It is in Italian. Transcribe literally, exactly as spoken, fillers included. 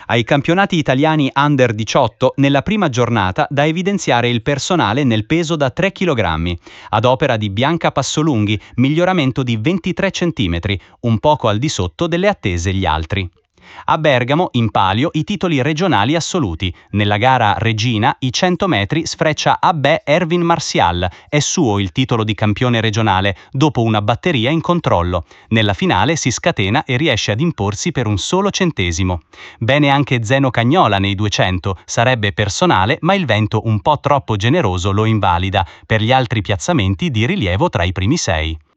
Ai campionati italiani under diciotto, nella prima giornata da evidenziare il personale nel peso da tre chilogrammi, ad opera di Bianca Passolunghi, miglioramento di ventitré centimetri, un poco al di sotto delle attese gli altri. A Bergamo, in palio, i titoli regionali assoluti. Nella gara Regina, i cento metri sfreccia Abbe Erwin Martial. È suo il titolo di campione regionale, dopo una batteria in controllo. Nella finale si scatena e riesce ad imporsi per un solo centesimo. Bene anche Zeno Cagnola nei duecento. Sarebbe personale, ma il vento un po' troppo generoso lo invalida. Per gli altri piazzamenti di rilievo tra i primi sei.